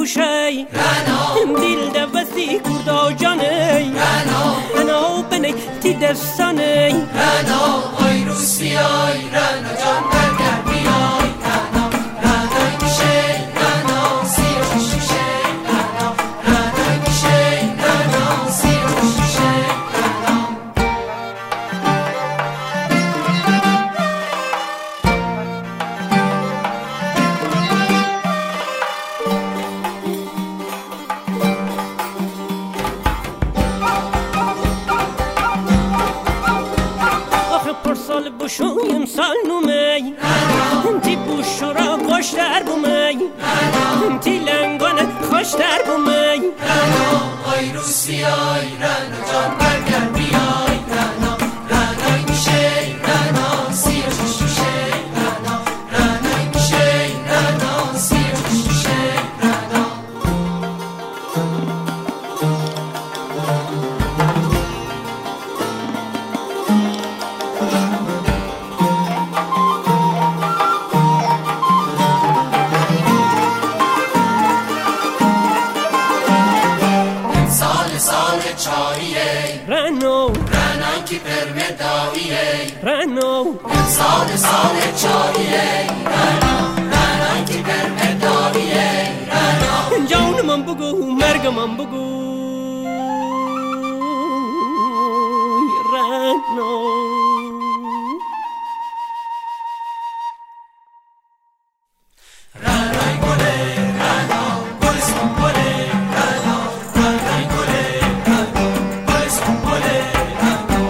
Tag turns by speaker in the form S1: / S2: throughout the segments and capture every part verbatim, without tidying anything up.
S1: کشی دل دوستی کردا جانی انا بنی تی دستانی
S2: رنا آی روسیای رنا جان برگر بیای رنا رنای میشه رنا سیر میشه رنا رنای میشه رنا سیر میشه رنا
S1: سال بشویم سال نومی تی بوشورا خوشتر بومی تی لنگانه خوشتر بومی
S2: رنا آی روسیای رنا جان برگر بیای رنا رنای میشه رنا سیر میشه رنا رنای میشه رنا سیر میشه رنا چاییه
S1: رنو
S2: رنان کی پرمداییه
S1: رنو
S2: سال سال چاییه رنا رنان کی پرمداییه رنا
S1: جان من بگو مرگ من بگو رنو
S2: رنای گله رنا گلستون گله رنا رنای گله رنا گلستون گله رنا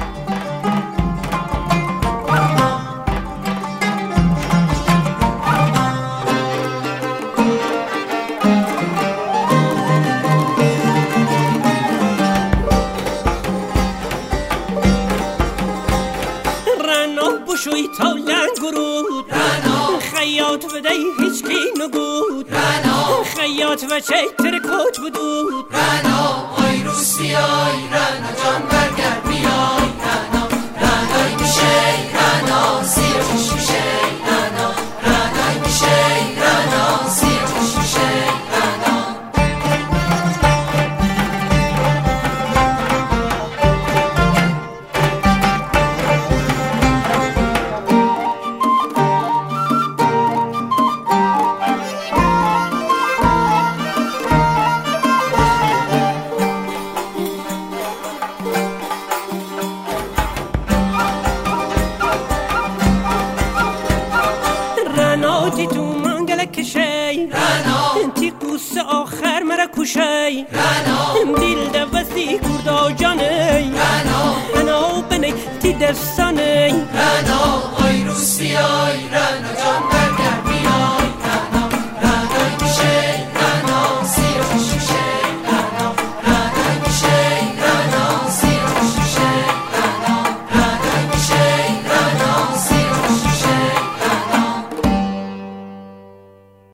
S1: رنو بشوی تا لنگرود
S2: رنا
S1: خیاط بده هیچ کی نگود
S2: رنا
S1: خیاط و چه ترکوت بدود
S2: رنا آی روسیای رنا جان برگر بیای رنا رنای میشه رنا سیر میشه رنا رنای میشه رنا سیر میشه رنا
S1: رنا تی تو منگل کشی
S2: رنا
S1: تی قوس آخر مرا کشی
S2: رنا
S1: دل دوستی کردا جانی
S2: رنا
S1: انا بنی تی دستانی
S2: رنا آی روسیای رنا جان برگر